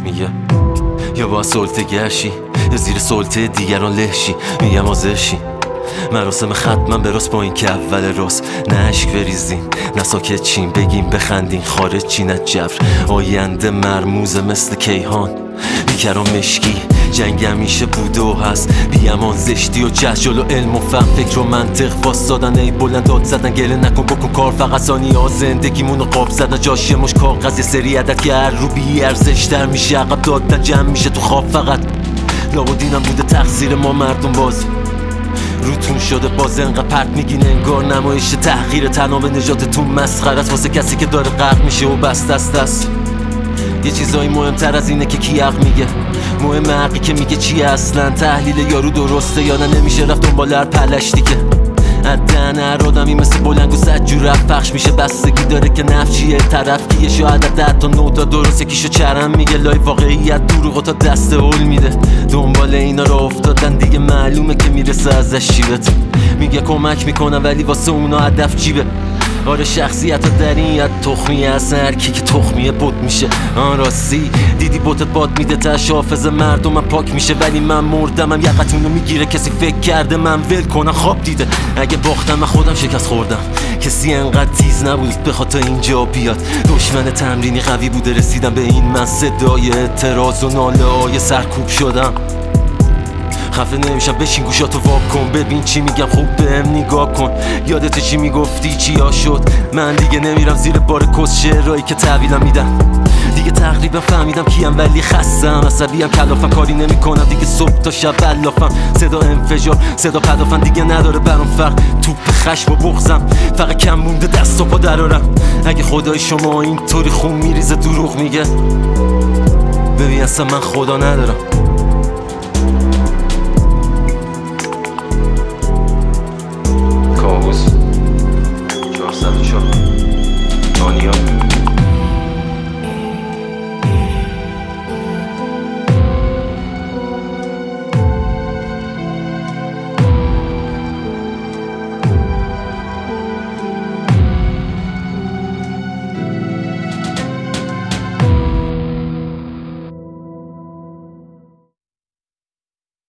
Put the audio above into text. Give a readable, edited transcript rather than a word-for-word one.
میگه یا با سلطه گرشی یا زیر سلطه دیگران لهشی. میگم آزشی مراسم ختمم براست با این که اول راست نه عشق بریزین نه ساکت چین بگیم بخندین خارج چین از جبر آینده مرموز مثل کیهان بیکران مشکی جنگ همیشه بوده و هست بیامان زشتی و جهل جلو علم و فهم فکر و منطق واسدادن ای بلند داد زدن گله نکن بکن کار فقط ثانیه‌ها زندگیمونو قاب زدن جاش یه مش کاغذ یه سری عدد که هر رو بی ارزش تر میشه عقب دادن جمع میشه تو خواب فقط لابد بوده تقصیر ما مردم باز روتون شده باز انقدر پرت میگین انگار نمایش تحقیر تنها به نجاتتون مسخره است واسه کسی که داره غرق میشه و بس دست یه چیزایی مهمتر از اینه که کی حق میگه مهم حقی که میگه چیه اصلا تحلیل یارو درسته یا نه نمیشه رفت دنبال هر پلشتی که دهن هر آدمی مثل بلنگ و صد جور رفت پخش میشه بستگی داره که نفچیه طرف کیه شاید 10 تا 9 تا درست یکیشو چرم میگه لای واقعیت دروغ تا دست هول میده دنبال اینا رو افتادن دیگه معلومه که میرسه ازش شیبت میگه کمک میکنم ولی واسه اونا هدف جیبه آره شخصیت ها در این ید تخمیه اصلا هرکی که تخمیه بوت میشه آن راستی دیدی بوتت باد میده تش حافظ مردم پاک میشه ولی من مردمم یقتونو میگیره کسی فکر کرده من ول کنم خواب دیده اگه باختم من خودم شکست خوردم کسی انقدر تیز نبود بخواد تا اینجا بیاد دشمن تمرینی قوی بوده رسیدم به این من صدای اعتراض و ناله های سرکوب شدم خفه نمیشم بشین گوشاتو واک کن ببین چی میگم خوب بهم نگاه کن یادت چی میگفتی چیا شد من دیگه نمیرم زیر بار کس شعرایی که تحویلم میدن دیگه تقریبا فهمیدم کیم ولی خستم عصبیم کلافم کاری نمیکنم دیگه صبح تا شب بلافم صدا انفجار صدا پدافم دیگه نداره برام فرق توپ خشم و بغضم فقط کم مونده دست و پا درارم اگه خدای شما اینطوری خون میریزه دروغ میگه ببین اصلا من خدا ندارم